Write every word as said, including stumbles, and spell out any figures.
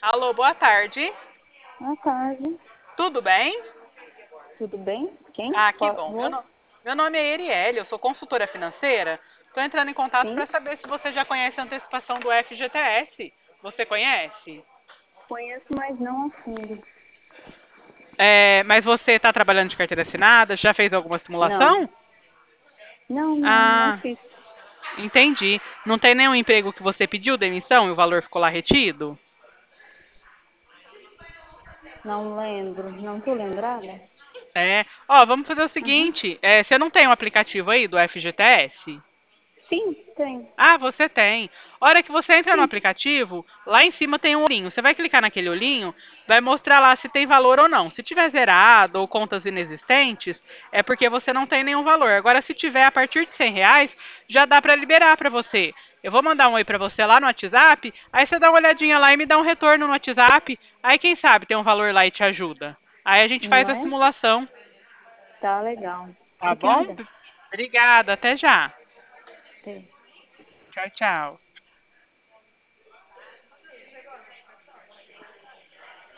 Alô, boa tarde. Boa tarde. Tudo bem? Tudo bem? Quem, Ah, que por bom. Meu, favor? no- Meu nome é Erielle, eu sou consultora financeira. Estou entrando em contato Sim, para saber se você já conhece a antecipação do F G T S. Você conhece? conheço, mas não a fundo. É, mas você está trabalhando de carteira assinada? Já fez alguma Não, simulação? não, não, não Ah, fiz. entendi. Não tem nenhum emprego que você pediu demissão e o valor ficou lá retido? Não lembro, não tô lembrada? É. Ó, vamos fazer o Uhum. seguinte: é, você não tem um aplicativo aí do F G T S? Sim, tem. Ah, você tem. Hora que você entra no Sim. aplicativo, lá em cima tem um olhinho. Você vai clicar naquele olhinho, vai mostrar lá se tem valor ou não. Se tiver zerado ou contas inexistentes, é porque você não tem nenhum valor. Agora, se tiver a partir de cem reais, já dá para liberar para você. Eu vou mandar um oi para você lá no WhatsApp, aí você dá uma olhadinha lá e me dá um retorno no WhatsApp. Aí, quem sabe, tem um valor lá e te ajuda. Aí a gente Não faz a é? simulação. Tá legal. Tá bom? Obrigada. Obrigada, até já. Até. Tchau, tchau.